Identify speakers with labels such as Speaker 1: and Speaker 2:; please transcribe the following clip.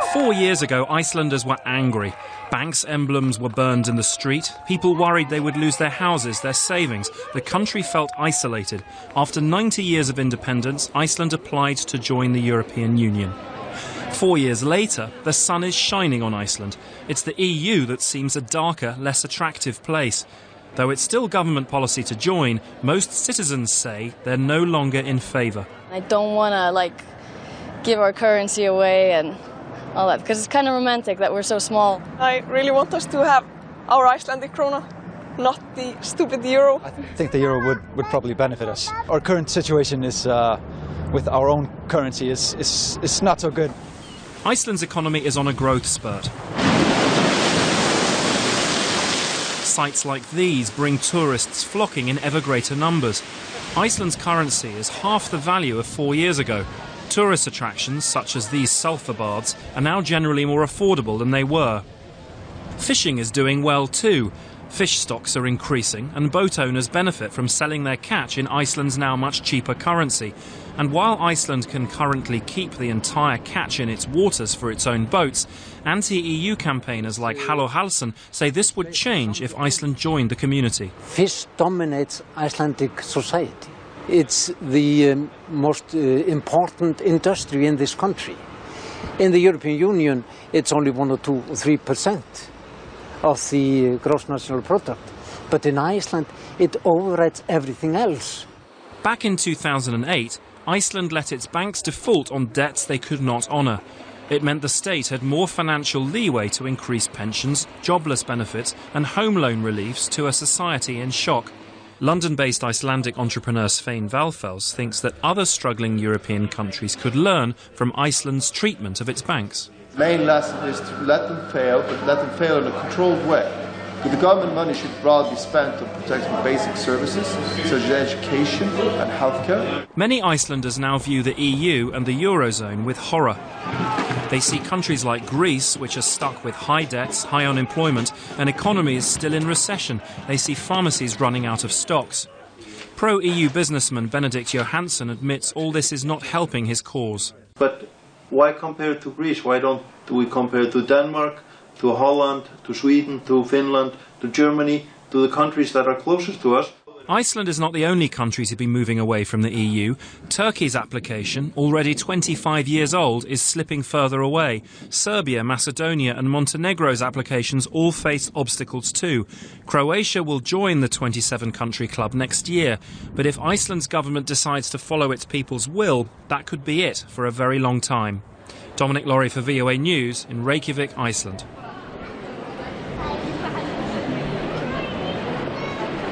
Speaker 1: 4 years ago, Icelanders were angry. Banks' emblems were burned in the street. People worried they would lose their houses, their savings. The country felt isolated. After 90 years of independence, Iceland applied to join the European Union. 4 years later, the sun is shining on Iceland. It's the EU that seems a darker, less attractive place. Though it's still government policy to join, most citizens say they're no longer in favour.
Speaker 2: I don't want to, give our currency away and all that, because it's kind of romantic that we're so small.
Speaker 3: I really want us to have our Icelandic krona, not the stupid euro.
Speaker 4: I think the euro would probably benefit us. Our current situation is, with our own currency, is not so good.
Speaker 1: Iceland's economy is on a growth spurt. Sites like these bring tourists flocking in ever greater numbers. Iceland's currency is half the value of 4 years ago. Tourist attractions, such as these sulphur baths, are now generally more affordable than they were. Fishing is doing well too. Fish stocks are increasing, and boat owners benefit from selling their catch in Iceland's now much cheaper currency. And while Iceland can currently keep the entire catch in its waters for its own boats, anti-EU campaigners like Hallo Halsen say this would change if Iceland joined the community.
Speaker 5: Fish dominates Icelandic society. It's the most important industry in this country. In the European Union, it's only 1 or 2 or 3% of the gross national product. But in Iceland, it overrides everything else.
Speaker 1: Back in 2008, Iceland let its banks default on debts they could not honour. It meant the state had more financial leeway to increase pensions, jobless benefits and home loan reliefs to a society in shock. London-based Icelandic entrepreneur Svein Valfells thinks that other struggling European countries could learn from Iceland's treatment of its banks.
Speaker 6: The main lesson is to let them fail, but let them fail in a controlled way. But the government money should broadly be spent on protecting basic services, such as education and healthcare.
Speaker 1: Many Icelanders now view the EU and the Eurozone with horror. They see countries like Greece, which are stuck with high debts, high unemployment, and economies still in recession. They see pharmacies running out of stocks. Pro-EU businessman Benedikt Johansen admits all this is not helping his cause.
Speaker 7: But why compare to Greece? Why don't we compare to Denmark, to Holland, to Sweden, to Finland, to Germany, to the countries that are closest to us?
Speaker 1: Iceland is not the only country to be moving away from the EU. Turkey's application, already 25 years old, is slipping further away. Serbia, Macedonia and Montenegro's applications all face obstacles too. Croatia will join the 27-country club next year. But if Iceland's government decides to follow its people's will, that could be it for a very long time. Dominic Laurie for VOA News in Reykjavik, Iceland.